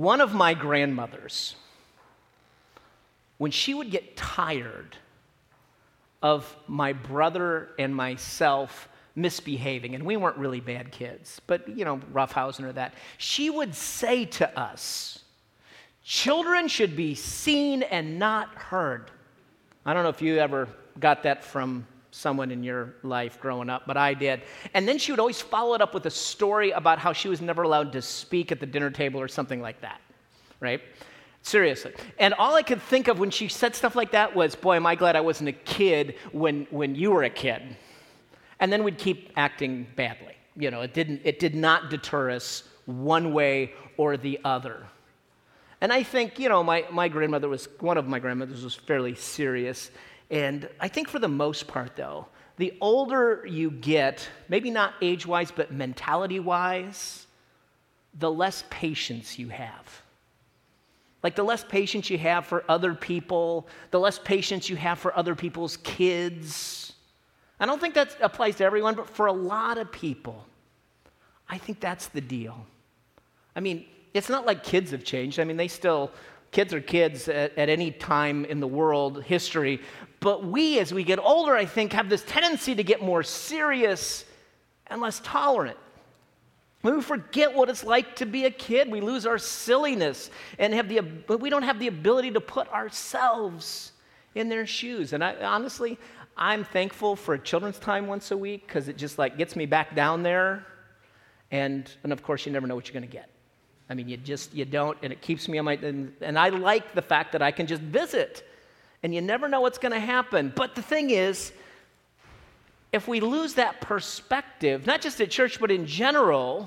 One of my grandmothers, when she would get tired of my brother and myself misbehaving, and we weren't really bad kids, but, roughhousing or that, she would say to us, children should be seen and not heard. I don't know if you ever got that from someone in your life growing up, but I did. And then she would always follow it up with a story about how she was never allowed to speak at the dinner table or something like that, right? Seriously. And all I could think of when she said stuff like that was, boy, am I glad I wasn't a kid when you were a kid. And then we'd keep acting badly. It did not deter us one way or the other. And I think, my grandmother one of my grandmothers was fairly serious. And I think for the most part, though, the older you get, maybe not age-wise, but mentality-wise, the less patience you have. Like the less patience you have for other people, the less patience you have for other people's kids. I don't think that applies to everyone, but for a lot of people, I think that's the deal. I mean, it's not like kids have changed. I mean, kids are kids at any time in the world history. But we, as we get older, I think, have this tendency to get more serious and less tolerant. When we forget what it's like to be a kid, we lose our silliness and we don't have the ability to put ourselves in their shoes. And honestly, I'm thankful for children's time once a week because it just gets me back down there. And of course, you never know what you're going to get. I mean, you don't, and it keeps me on and I like the fact that I can just visit, and you never know what's going to happen. But the thing is, if we lose that perspective, not just at church, but in general,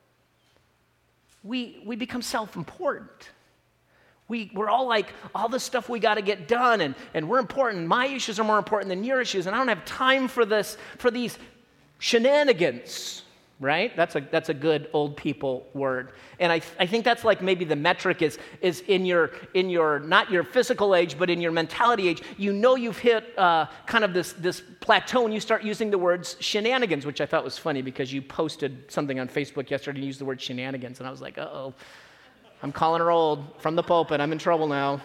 we become self-important. We're all like, all this stuff we got to get done, and we're important. My issues are more important than your issues, and I don't have time for these shenanigans. Right? That's a good old people word. And I think that's maybe the metric is in your not your physical age, but in your mentality age. You've hit kind of this plateau, and you start using the words shenanigans, which I thought was funny because you posted something on Facebook yesterday and used the word shenanigans, and I was like, uh-oh, I'm calling her old from the pulpit. I'm in trouble now.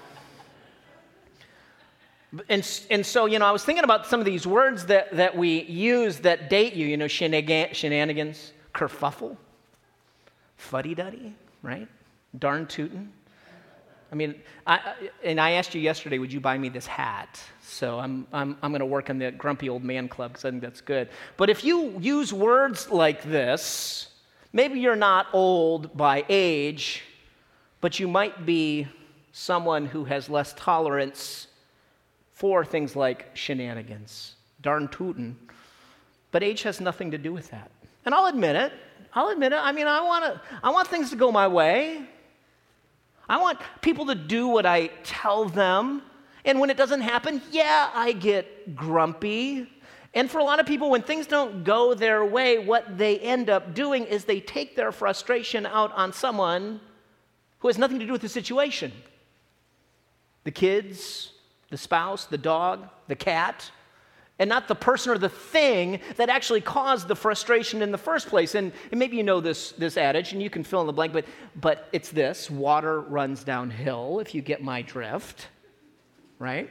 And so, I was thinking about some of these words that we use that date you, shenanigans, kerfuffle, fuddy-duddy, right? Darn tootin'. I mean, I asked you yesterday, would you buy me this hat? So I'm going to work on the Grumpy Old Man Club because I think that's good. But if you use words like this, maybe you're not old by age, but you might be someone who has less tolerance for things like shenanigans, darn tootin', but age has nothing to do with that. And I'll admit it. I mean, I want things to go my way. I want people to do what I tell them. And when it doesn't happen, I get grumpy. And for a lot of people, when things don't go their way, what they end up doing is they take their frustration out on someone who has nothing to do with the situation. The kids, the spouse, the dog, the cat, and not the person or the thing that actually caused the frustration in the first place. And maybe you know this adage, and you can fill in the blank, but it's this: water runs downhill, if you get my drift, right?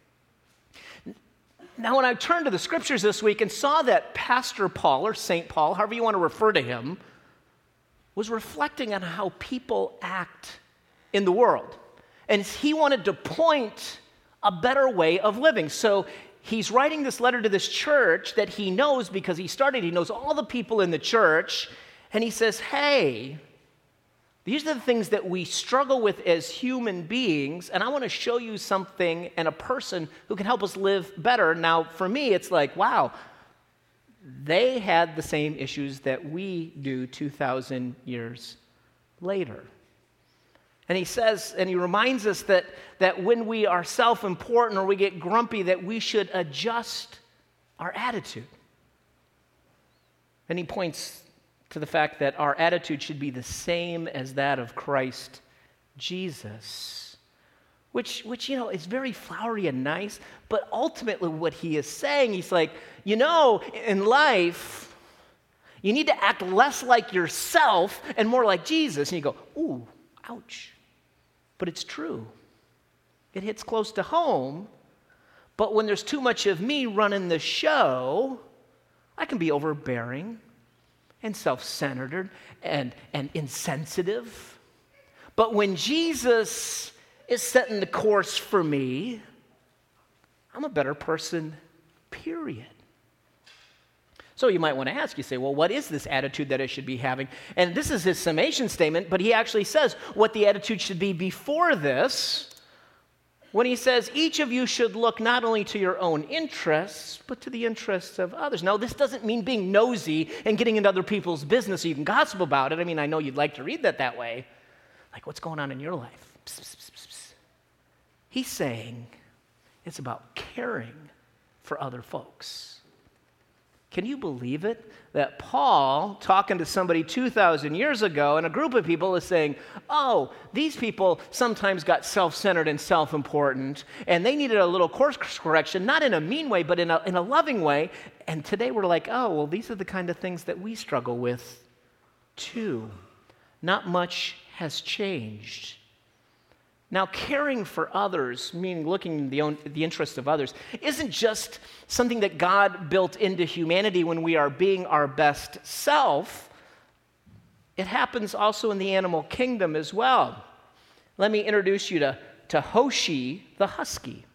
Now, when I turned to the scriptures this week and saw that Pastor Paul, or St. Paul, however you want to refer to him, was reflecting on how people act in the world. And he wanted to point a better way of living. So he's writing this letter to this church that he knows because he knows all the people in the church, and he says, hey, these are the things that we struggle with as human beings, and I want to show you something and a person who can help us live better. Now, for me, it's like, wow, they had the same issues that we do 2,000 years later. And he says, and he reminds us that when we are self-important or we get grumpy, that we should adjust our attitude. And he points to the fact that our attitude should be the same as that of Christ Jesus, which is very flowery and nice, but ultimately what he is saying, he's like, in life, you need to act less like yourself and more like Jesus. And you go, ooh, Ouch. But it's true. It hits close to home, but when there's too much of me running the show, I can be overbearing and self-centered and insensitive. But when Jesus is setting the course for me, I'm a better person, period. So you might want to ask, you say, well, what is this attitude that I should be having? And this is his summation statement, but he actually says what the attitude should be before this, when he says, each of you should look not only to your own interests, but to the interests of others. Now, this doesn't mean being nosy and getting into other people's business so you can gossip about it. I mean, I know you'd like to read that way. Like, what's going on in your life? Psst, psst, psst, psst. He's saying it's about caring for other folks. Can you believe it? That Paul, talking to somebody 2,000 years ago, and a group of people is saying, oh, these people sometimes got self-centered and self-important, and they needed a little course correction, not in a mean way, but in a loving way. And today we're like, oh, well, these are the kind of things that we struggle with too. Not much has changed. Now, caring for others, meaning looking at the interests of others, isn't just something that God built into humanity when we are being our best self. It happens also in the animal kingdom as well. Let me introduce you to Hoshi the husky.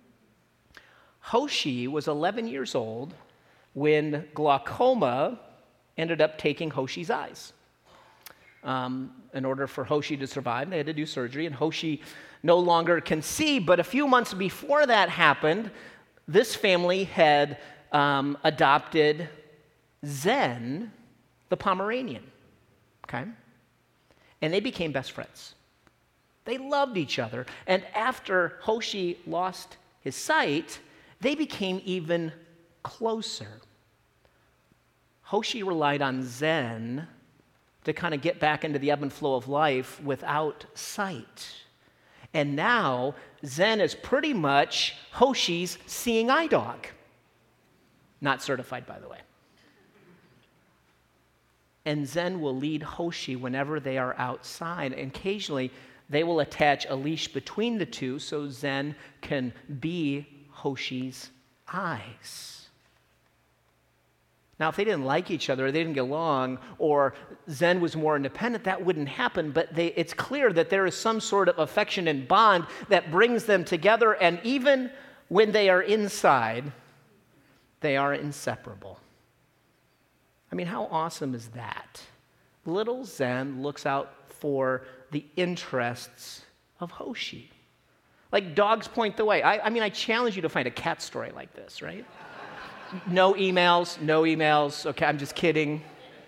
Hoshi was 11 years old when glaucoma ended up taking Hoshi's eyes. In order for Hoshi to survive, they had to do surgery, and Hoshi no longer can see. But a few months before that happened, this family had adopted Zen, the Pomeranian, okay? And they became best friends. They loved each other. And after Hoshi lost his sight, they became even closer. Hoshi relied on Zen to kind of get back into the ebb and flow of life without sight. And now, Zen is pretty much Hoshi's seeing eye dog. Not certified, by the way. And Zen will lead Hoshi whenever they are outside. And occasionally, they will attach a leash between the two so Zen can be Hoshi's eyes. Now, if they didn't like each other, or they didn't get along, or Zen was more independent, that wouldn't happen. But it's clear that there is some sort of affection and bond that brings them together. And even when they are inside, they are inseparable. I mean, how awesome is that? Little Zen looks out for the interests of Hoshi. Like dogs point the way. I mean, I challenge you to find a cat story like this, right? No emails. Okay, I'm just kidding.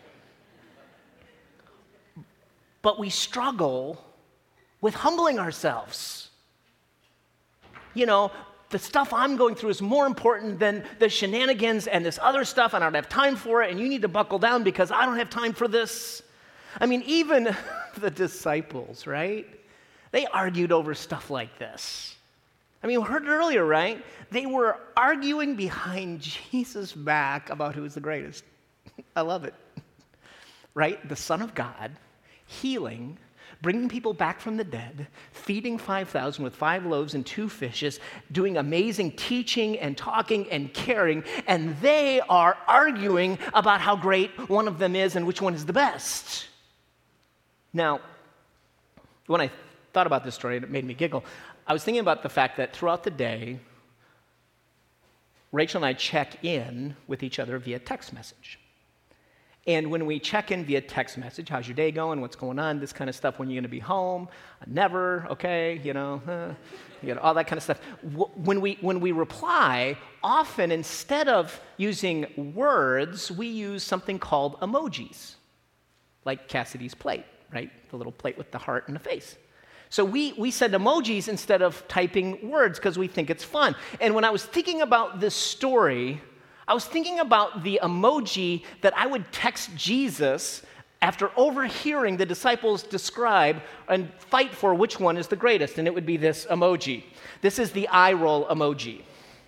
But we struggle with humbling ourselves. You know, the stuff I'm going through is more important than the shenanigans and this other stuff, and I don't have time for it, and you need to buckle down because I don't have time for this. I mean, even the disciples, right? They argued over stuff like this. I mean, we heard it earlier, right? They were arguing behind Jesus' back about who was the greatest. I love it. Right? The Son of God, healing, bringing people back from the dead, feeding 5,000 with 5 loaves and 2 fishes, doing amazing teaching and talking and caring, and they are arguing about how great one of them is and which one is the best. Now, when I thought about this story, it made me giggle. I was thinking about the fact that throughout the day, Rachel and I check in with each other via text message. And when we check in via text message, how's your day going, what's going on, this kind of stuff, when you're going to be home, never, okay, all that kind of stuff. When we reply, often instead of using words, we use something called emojis, like Cassidy's plate, right? The little plate with the heart and the face. So we send emojis instead of typing words because we think it's fun. And when I was thinking about this story, I was thinking about the emoji that I would text Jesus after overhearing the disciples describe and fight for which one is the greatest. And it would be this emoji. This is the eye roll emoji.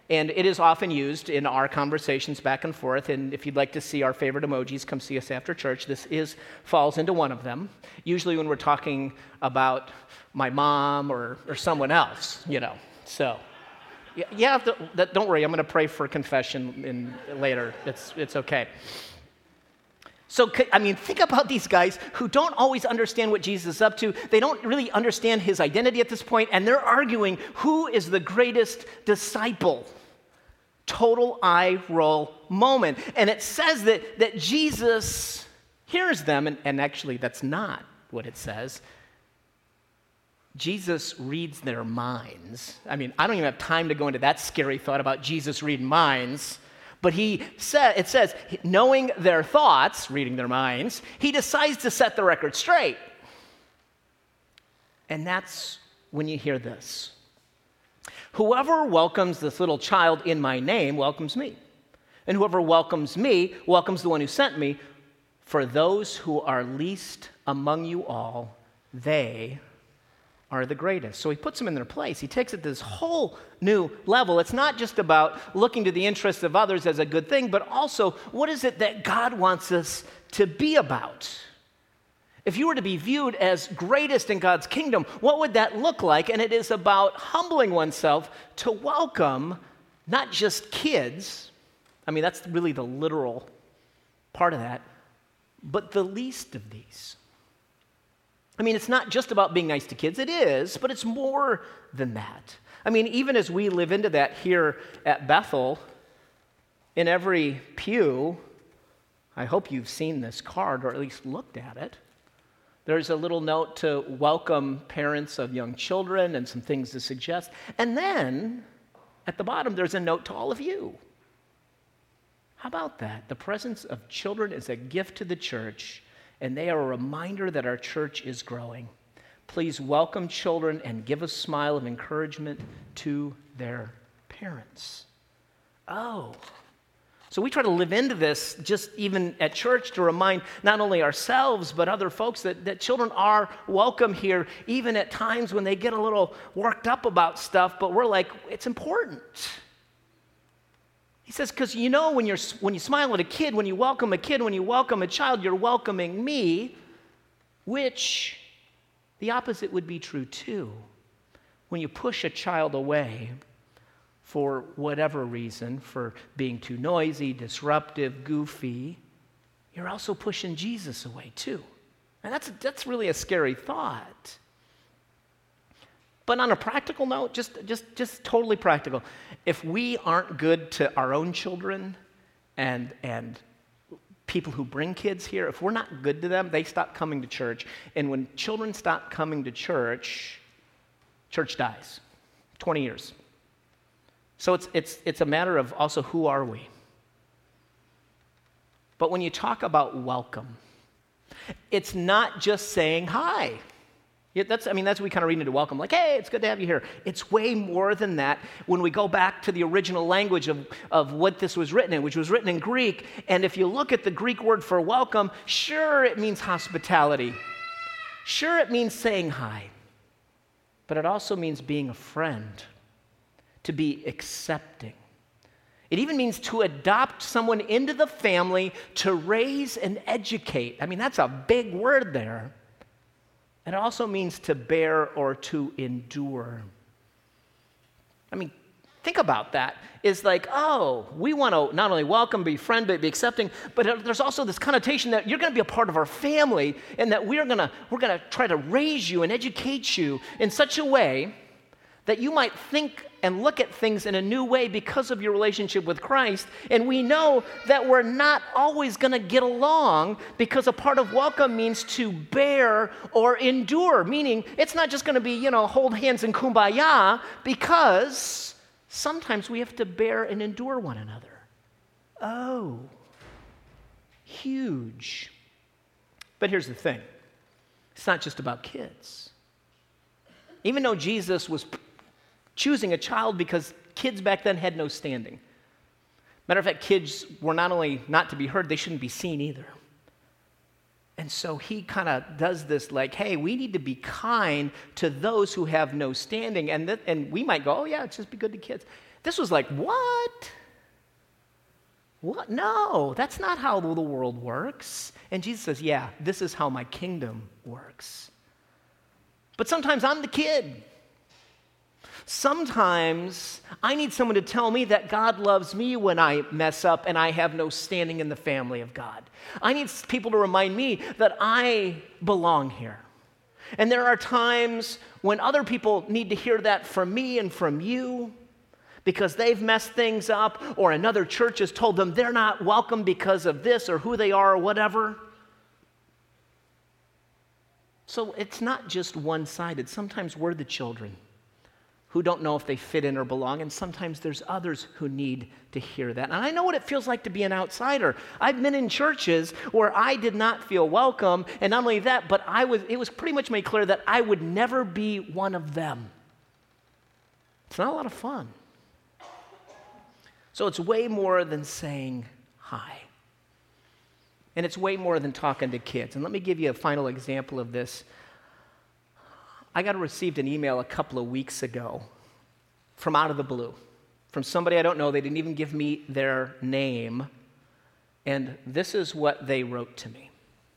And it is often used in our conversations back and forth. And if you'd like to see our favorite emojis, come see us after church. This falls into one of them. Usually when we're talking about my mom or someone else, So, don't worry. I'm going to pray for confession later. It's okay. So, think about these guys who don't always understand what Jesus is up to. They don't really understand his identity at this point, and they're arguing who is the greatest disciple. Total eye roll moment. And it says that Jesus hears them, and actually that's not what it says. Jesus reads their minds. I don't even have time to go into that scary thought about Jesus reading minds. But it says, knowing their thoughts, reading their minds, he decides to set the record straight. And that's when you hear this. Whoever welcomes this little child in my name welcomes me. And whoever welcomes me welcomes the one who sent me. For those who are least among you all, they are the greatest. So he puts them in their place. He takes it to this whole new level. It's not just about looking to the interests of others as a good thing, but also what is it that God wants us to be about? If you were to be viewed as greatest in God's kingdom, what would that look like? And it is about humbling oneself to welcome not just kids. That's really the literal part of that, but the least of these. It's not just about being nice to kids. It is, but it's more than that. Even as we live into that here at Bethel, in every pew, I hope you've seen this card or at least looked at it. There's a little note to welcome parents of young children and some things to suggest. And then at the bottom, there's a note to all of you. How about that? The presence of children is a gift to the church, and they are a reminder that our church is growing. Please welcome children and give a smile of encouragement to their parents. So we try to live into this just even at church to remind not only ourselves but other folks that children are welcome here, even at times when they get a little worked up about stuff, but we're like, it's important. He says, because when you smile at a kid, when you welcome a kid, when you welcome a child, you're welcoming me, which the opposite would be true too. When you push a child away for whatever reason, for being too noisy, disruptive, goofy, you're also pushing Jesus away too. And that's really a scary thought. But on a practical note, just totally practical, if we aren't good to our own children and people who bring kids here, if we're not good to them, they stop coming to church. And when children stop coming to church, church dies. 20 years. So it's a matter of also who are we? But when you talk about welcome, it's not just saying hi. That's what we kind of read into welcome, like, hey, it's good to have you here. It's way more than that when we go back to the original language of what this was written in, which was written in Greek. And if you look at the Greek word for welcome, sure, it means hospitality. Sure, it means saying hi. But it also means being a friend, to be accepting. It even means to adopt someone into the family, to raise and educate. That's a big word there. And it also means to bear or to endure. Think about that. It's like, we want to not only welcome, be friend, but be accepting, but there's also this connotation that you're going to be a part of our family and that we're going to try to raise you and educate you in such a way that you might think and look at things in a new way because of your relationship with Christ. And we know that we're not always going to get along because a part of welcome means to bear or endure, meaning it's not just going to be, hold hands and kumbaya, because sometimes we have to bear and endure one another. Huge. But here's the thing. It's not just about kids. Even though Jesus was choosing a child because kids back then had no standing. Matter of fact, kids were not only not to be heard, they shouldn't be seen either. And so he kind of does this like, hey, we need to be kind to those who have no standing. And we might go, oh yeah, just be good to kids. This was like, what? What? No, that's not how the world works. And Jesus says, yeah, this is how my kingdom works. But sometimes I'm the kid. Sometimes I need someone to tell me that God loves me when I mess up and I have no standing in the family of God. I need people to remind me that I belong here. And there are times when other people need to hear that from me and from you because they've messed things up, or another church has told them they're not welcome because of this or who they are or whatever. So it's not just one-sided. Sometimes we're the children who don't know if they fit in or belong, and sometimes there's others who need to hear that. And I know what it feels like to be an outsider. I've been in churches where I did not feel welcome, and not only that, but it was pretty much made clear that I would never be one of them. It's not a lot of fun. So it's way more than saying hi. And it's way more than talking to kids. And let me give you a final example of this. I received an email a couple of weeks ago from out of the blue, from somebody I don't know. They didn't even give me their name. And this is what they wrote to me.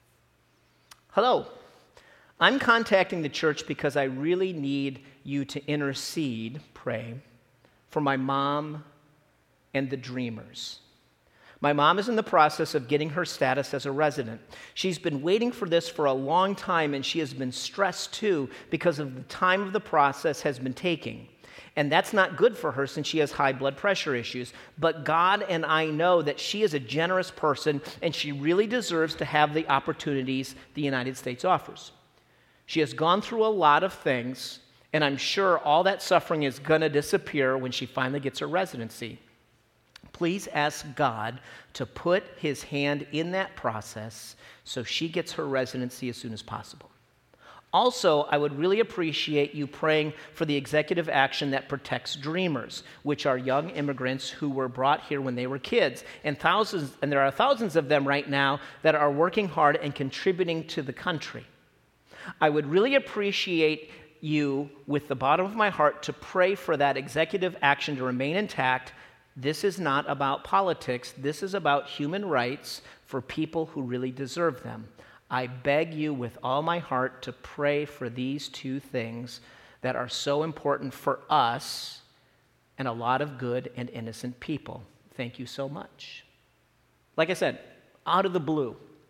Hello, I'm contacting the church because I really need you to intercede, pray, for my mom and the Dreamers. My mom is in the process of getting her status as a resident. She's been waiting for this for a long time, and she has been stressed too because of the time of the process has been taking. And that's not good for her since she has high blood pressure issues. But God and I know that she is a generous person, and she really deserves to have the opportunities the United States offers. She has gone through a lot of things, and I'm sure all that suffering is going to disappear when she finally gets her residency. Please ask God to put his hand in that process so she gets her residency as soon as possible. Also, I would really appreciate you praying for the executive action that protects Dreamers, which are young immigrants who were brought here when they were kids. And there are thousands of them right now that are working hard and contributing to the country. I would really appreciate you, with the bottom of my heart, to pray for that executive action to remain intact. This is not about politics. This is about human rights for people who really deserve them. I beg you with all my heart to pray for these two things that are so important for us and a lot of good and innocent people. Thank you so much. Like I said, out of the blue.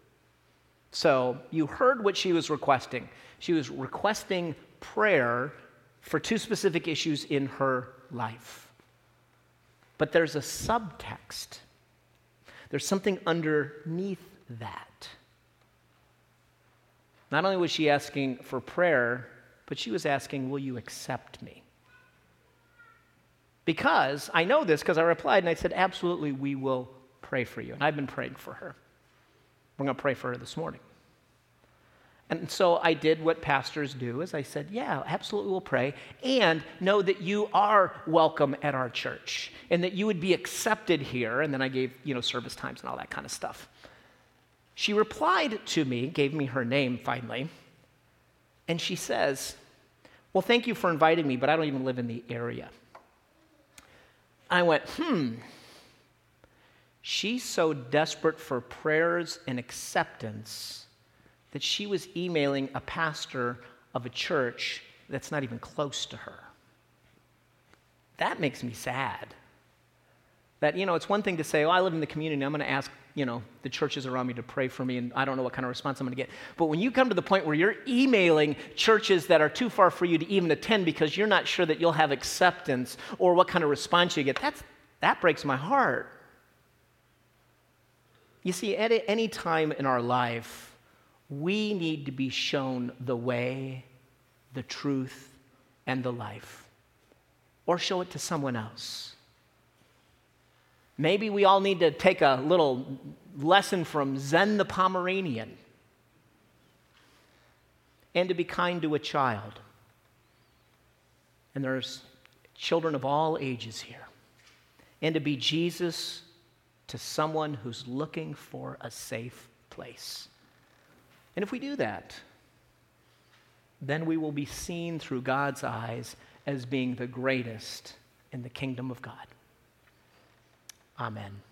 So you heard what she was requesting. She was requesting prayer for two specific issues in her life. But there's a subtext. There's something underneath that. Not only was she asking for prayer, but she was asking, will you accept me? Because I know this because I replied and I said, absolutely, we will pray for you. And I've been praying for her. We're going to pray for her this morning. And so I did what pastors do, is I said, yeah, absolutely we'll pray, and know that you are welcome at our church, and that you would be accepted here. And then I gave, service times and all that kind of stuff. She replied to me, gave me her name finally, and she says, well, thank you for inviting me, but I don't even live in the area. I went, She's so desperate for prayers and acceptance that she was emailing a pastor of a church that's not even close to her. That makes me sad. That, it's one thing to say, I live in the community, I'm going to ask, the churches around me to pray for me, and I don't know what kind of response I'm going to get. But when you come to the point where you're emailing churches that are too far for you to even attend because you're not sure that you'll have acceptance or what kind of response you get, that breaks my heart. You see, at any time in our life, we need to be shown the way, the truth, and the life. Or show it to someone else. Maybe we all need to take a little lesson from Zen the Pomeranian and to be kind to a child. And there's children of all ages here. And to be Jesus to someone who's looking for a safe place. And if we do that, then we will be seen through God's eyes as being the greatest in the kingdom of God. Amen.